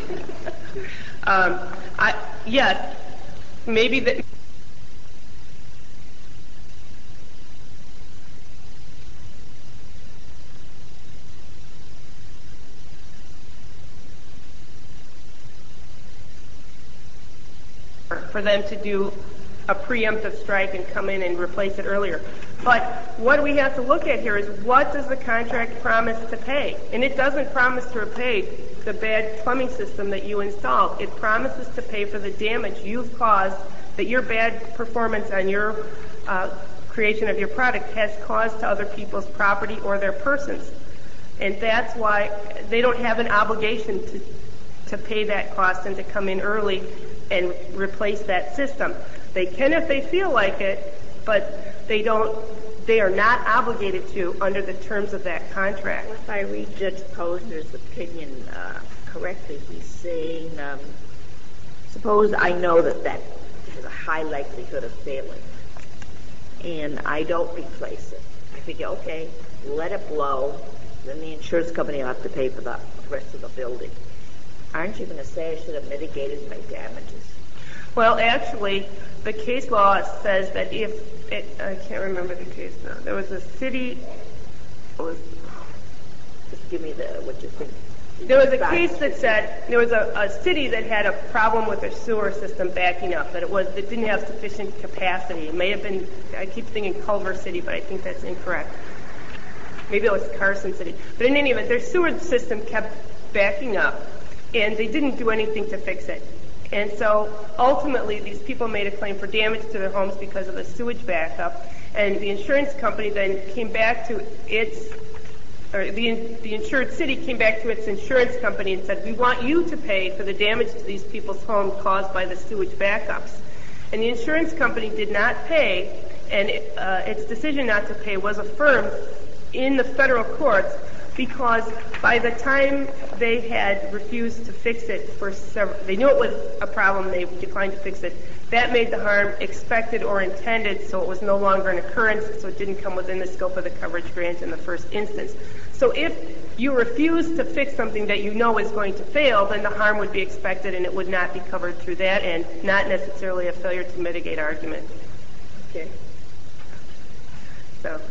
yes, maybe that... for them to do a preemptive strike and come in and replace it earlier. But what we have to look at here is, what does the contract promise to pay? And it doesn't promise to repay the bad plumbing system that you installed. It promises to pay for the damage you've caused, that your bad performance on your creation of your product has caused to other people's property or their persons. And that's why they don't have an obligation to pay that cost and to come in early and replace that system. They can if they feel like it, but they are not obligated to under the terms of that contract. If I read Judge Posner's opinion correctly, he's saying, suppose I know that has a high likelihood of failing, and I don't replace it. I figure, okay, let it blow, then the insurance company will have to pay for the rest of the building. Aren't you going to say I should have mitigated my damages? Well, actually, the case law says that if I can't remember the case now. There was a city. Just give me what you think. There was a case that said there was a city that had a problem with their sewer system backing up. That it didn't have sufficient capacity. It may have been. I keep thinking Culver City, but I think that's incorrect. Maybe it was Carson City. But in any event, their sewer system kept backing up, and they didn't do anything to fix it. And so ultimately, these people made a claim for damage to their homes because of the sewage backup. And the insurance company then came back to the insured city came back to its insurance company and said, we want you to pay for the damage to these people's homes caused by the sewage backups. And the insurance company did not pay, and its decision not to pay was affirmed in the federal courts, because by the time they had refused to fix it they knew it was a problem, they declined to fix it. That made the harm expected or intended, so it was no longer an occurrence, so it didn't come within the scope of the coverage grant in the first instance. So if you refuse to fix something that you know is going to fail, then the harm would be expected and it would not be covered through that and not necessarily a failure to mitigate argument. Okay. So,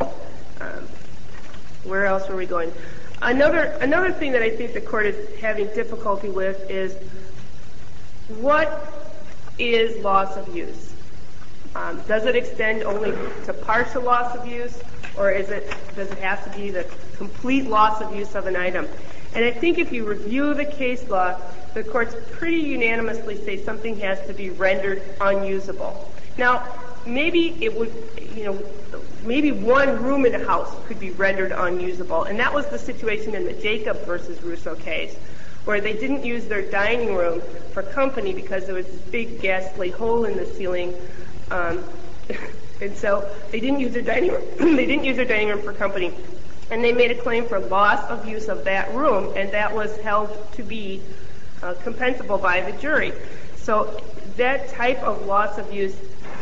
where else were we going? Another thing that I think the court is having difficulty with is what is loss of use? Does it extend only to partial loss of use, or does it have to be the complete loss of use of an item? And I think if you review the case law, the courts pretty unanimously say something has to be rendered unusable. Now, maybe it would, maybe one room in a house could be rendered unusable, and that was the situation in the Jacob versus Russo case, where they didn't use their dining room for company because there was this big ghastly hole in the ceiling, and so they didn't use their dining room. They didn't use their dining room for company, and they made a claim for loss of use of that room, and that was held to be compensable by the jury. So that type of loss of use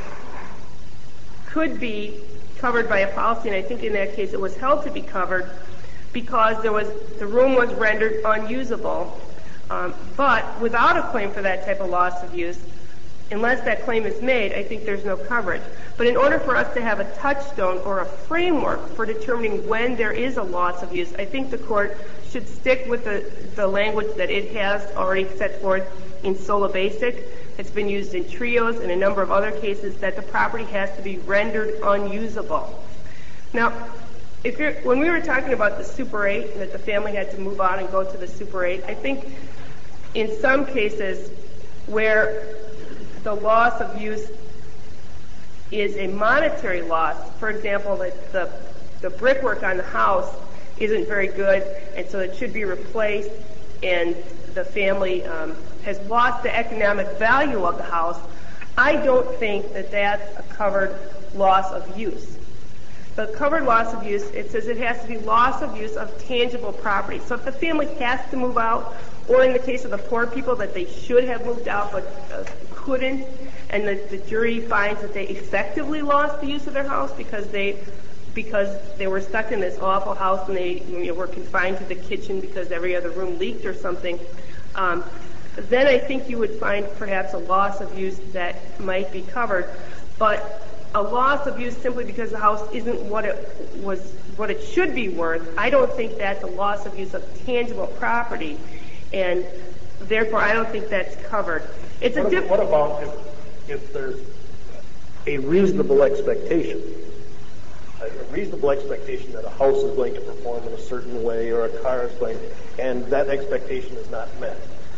could be covered by a policy, and I think in that case it was held to be covered because the room was rendered unusable. But without a claim for that type of loss of use, unless that claim is made, I think there's no coverage. But in order for us to have a touchstone or a framework for determining when there is a loss of use, I think the court should stick with the language that it has already set forth in Sola Basic. It's been used in Trios and a number of other cases, that the property has to be rendered unusable. Now, when we were talking about the Super 8 and that the family had to move on and go to the Super 8, I think in some cases where the loss of use is a monetary loss, for example, that the brickwork on the house isn't very good and so it should be replaced, and the family has lost the economic value of the house, I don't think that that's a covered loss of use. The covered loss of use, it says it has to be loss of use of tangible property. So if the family has to move out, or in the case of the poor people that they should have moved out but couldn't, and the jury finds that they effectively lost the use of their house because they were stuck in this awful house and they were confined to the kitchen because every other room leaked or something, then I think you would find perhaps a loss of use that might be covered. But a loss of use simply because the house isn't what it should be worth, I don't think that's a loss of use of tangible property, and therefore I don't think that's covered. What about if there's a reasonable expectation? A reasonable expectation that a house is going to perform in a certain way or a car is going to, and that expectation is not met.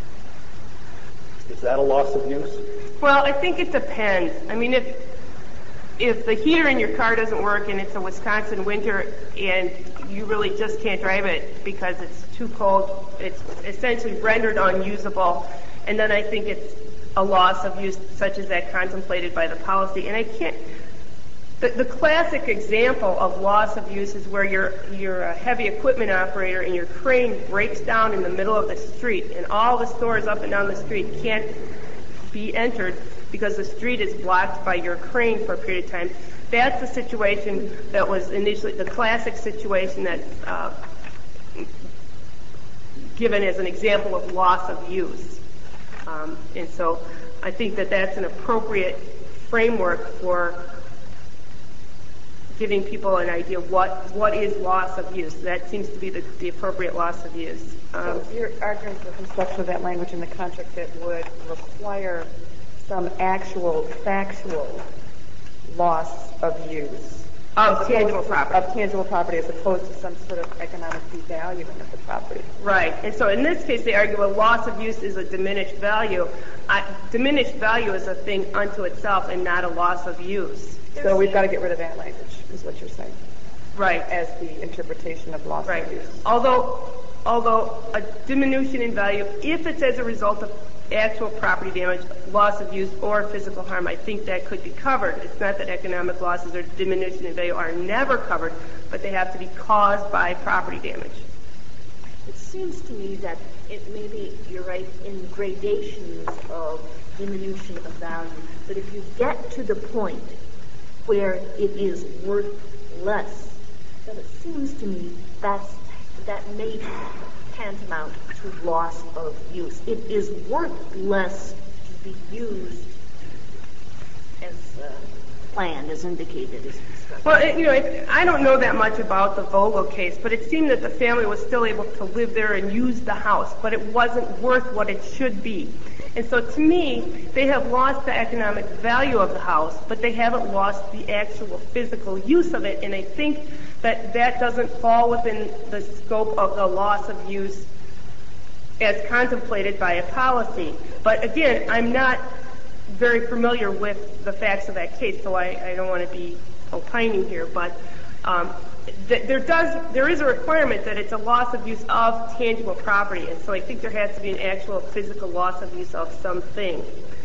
Is that a loss of use? Well, I think it depends. I mean, if the heater in your car doesn't work and it's a Wisconsin winter and you really just can't drive it because it's too cold, it's essentially rendered unusable, and then I think it's a loss of use such as that contemplated by the policy. And I can't... The classic example of loss of use is where you're a heavy equipment operator and your crane breaks down in the middle of the street and all the stores up and down the street can't be entered because the street is blocked by your crane for a period of time. That's the situation that was initially the classic situation that's given as an example of loss of use. And so I think that that's an appropriate framework for giving people an idea what is loss of use. That seems to be the appropriate loss of use. So you're arguing for construction of that language in the contract that would require some actual factual loss of use. Of tangible property. Of tangible property as opposed to some sort of economic devaluing of the property. Right. And so in this case they argue, well, loss of use is a diminished value. Diminished value is a thing unto itself and not a loss of use. So we've got to get rid of that language, is what you're saying. Right. As the interpretation of loss of use. Although a diminution in value, if it's as a result of actual property damage, loss of use, or physical harm, I think that could be covered. It's not that economic losses or diminution in value are never covered, but they have to be caused by property damage. It seems to me that maybe you're right in gradations of diminution of value, but if you get to the point where it is worth less, then it seems to me that's that may be tantamount to loss of use. It is worth less to be used as planned, as indicated, as discussed. Well, I don't know that much about the Vogel case, but it seemed that the family was still able to live there and use the house, but it wasn't worth what it should be. And so to me, they have lost the economic value of the house, but they haven't lost the actual physical use of it. And I think that that doesn't fall within the scope of the loss of use as contemplated by a policy. But again, I'm not very familiar with the facts of that case, so I don't want to be opining here. But there is a requirement that it's a loss of use of tangible property, and so I think there has to be an actual physical loss of use of something.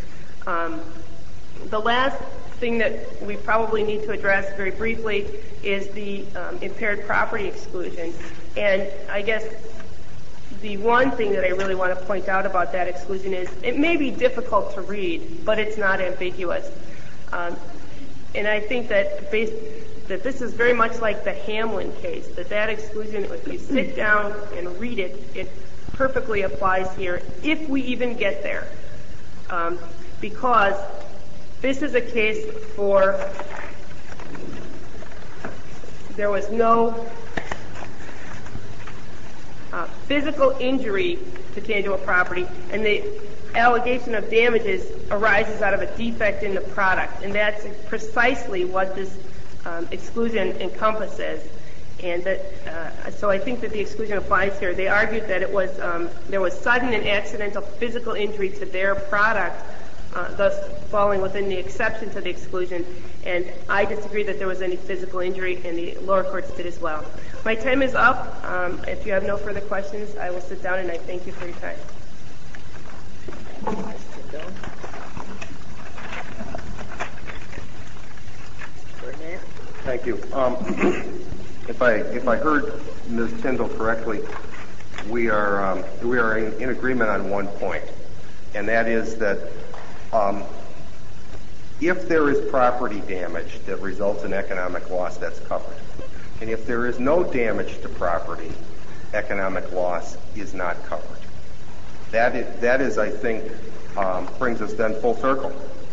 The last thing that we probably need to address very briefly is the impaired property exclusion. And I guess the one thing that I really want to point out about that exclusion is it may be difficult to read, but it's not ambiguous. And I think that this is very much like the Hamlin case, that exclusion, if you sit down and read it, it perfectly applies here, if we even get there. Because this is a case for there was no physical injury to tangible property, and the allegation of damages arises out of a defect in the product, and that's precisely what this exclusion encompasses. And so I think that the exclusion applies here. They argued that it was there was sudden and accidental physical injury to their product, thus falling within the exception to the exclusion. And I disagree that there was any physical injury, and the lower courts did as well. My time is up. If you have no further questions, I will sit down, and I thank you for your time. Thank you. If I heard Ms. Tyndall correctly, we are in agreement on one point, and that is that if there is property damage that results in economic loss, that's covered. And if there is no damage to property, economic loss is not covered. That is, I think, brings us then full circle.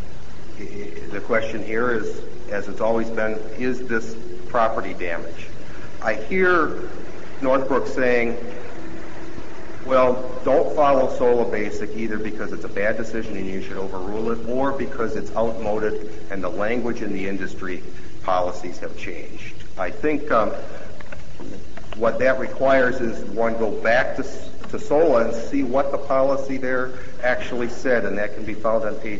The question here is, as it's always been, is this property damage? I hear Northbrook saying, well, don't follow SOLA Basic either because it's a bad decision and you should overrule it, or because it's outmoded and the language in the industry policies have changed. I think what that requires is one go back to SOLA and see what the policy there actually said, and that can be found on page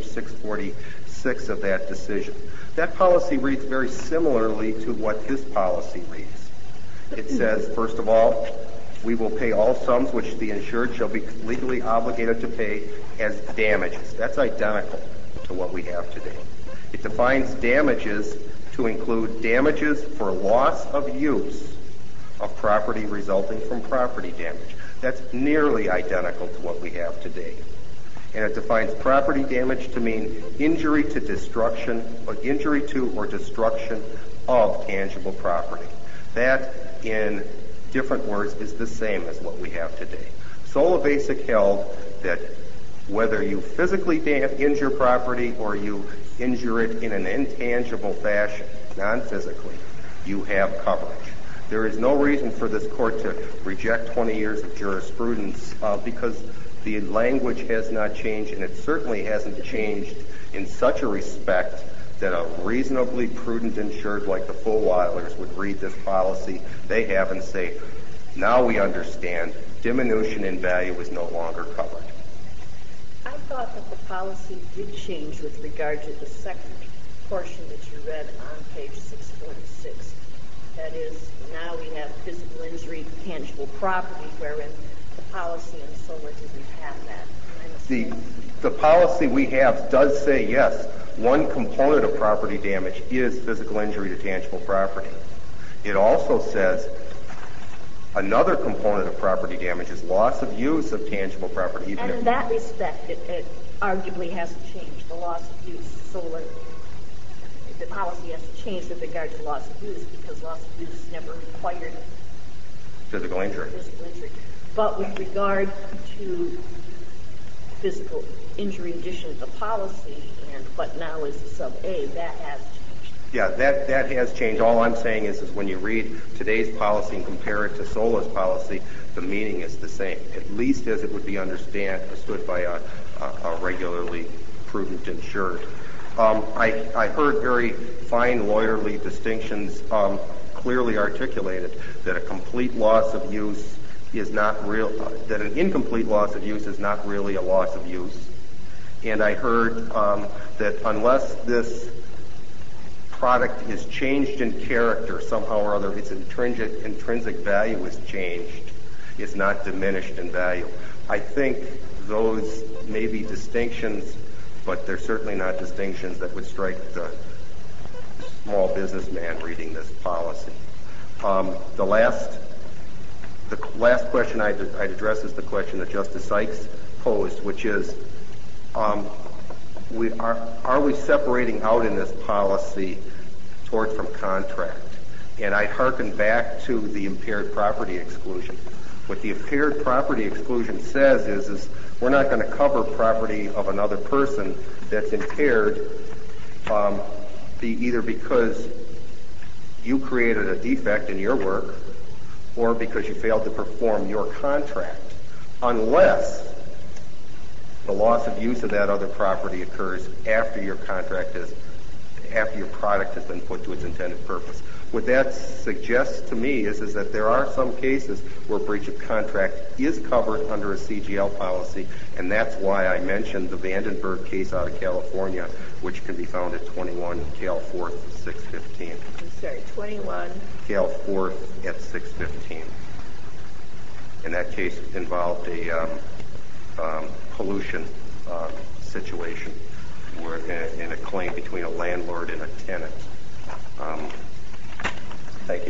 646 of that decision. That policy reads very similarly to what this policy reads. It says, first of all, we will pay all sums which the insured shall be legally obligated to pay as damages. That's identical to what we have today. It defines damages to include damages for loss of use of property resulting from property damage. That's nearly identical to what we have today. And it defines property damage to mean injury to destruction, or injury to or destruction of tangible property. That, in different words, is the same as what we have today. SOLA Basic held that whether you physically injure property or you injure it in an intangible fashion, non-physically, you have coverage. There is no reason for this court to reject 20 years of jurisprudence because the language has not changed, and it certainly hasn't changed in such a respect that a reasonably prudent insured like the Fulweilers would read this policy they have and say, now we understand diminution in value is no longer covered. I thought that the policy did change with regard to the second portion that you read on page 646. That is, now we have physical injury to tangible property, wherein the policy in SOLA didn't have that. The policy we have does say, yes, one component of property damage is physical injury to tangible property. It also says another component of property damage is loss of use of tangible property. And in that respect, it arguably hasn't changed. The loss of use, SOLA, the policy hasn't changed with regard to loss of use because loss of use never required Physical injury. Physical injury. But with regard to physical injury in addition to the policy and what now is sub A, that has changed. Yeah, that has changed. All I'm saying is when you read today's policy and compare it to SOLA's policy, the meaning is the same, at least as it would be understood by a regularly prudent insured. I heard very fine lawyerly distinctions clearly articulated that a complete loss of use is not real, that an incomplete loss of use is not really a loss of use. And I heard that unless this product is changed in character somehow or other, its intrinsic value is changed. It's not diminished in value. I think those may be distinctions, but they're certainly not distinctions that would strike the small businessman reading this policy. The last question I'd address is the question that Justice Sykes posed, which is, are we separating out in this policy tort from contract? And I hearken back to the impaired property exclusion. What the impaired property exclusion says is we're not going to cover property of another person that's impaired either because you created a defect in your work or because you failed to perform your contract, unless the loss of use of that other property occurs after your product has been put to its intended purpose. What that suggests to me is that there are some cases where breach of contract is covered under a CGL policy, and that's why I mentioned the Vandenberg case out of California, which can be found at 21 Cal 4th, 615. I'm sorry, 21. Cal 4th at 615. And that case involved a pollution situation in a claim between a landlord and a tenant. Thank you.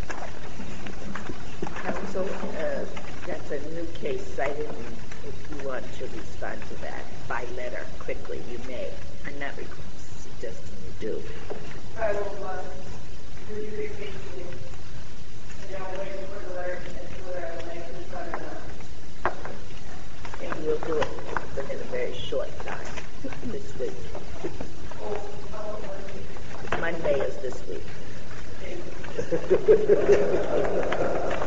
Counsel, that's a new case cited, and if you want to respond to that by letter quickly, you may. I'm not suggesting you do. I will review the case and I'll wait for the letter and see whether I will make it or not. And we'll do it within a very short time this week. Monday is this week.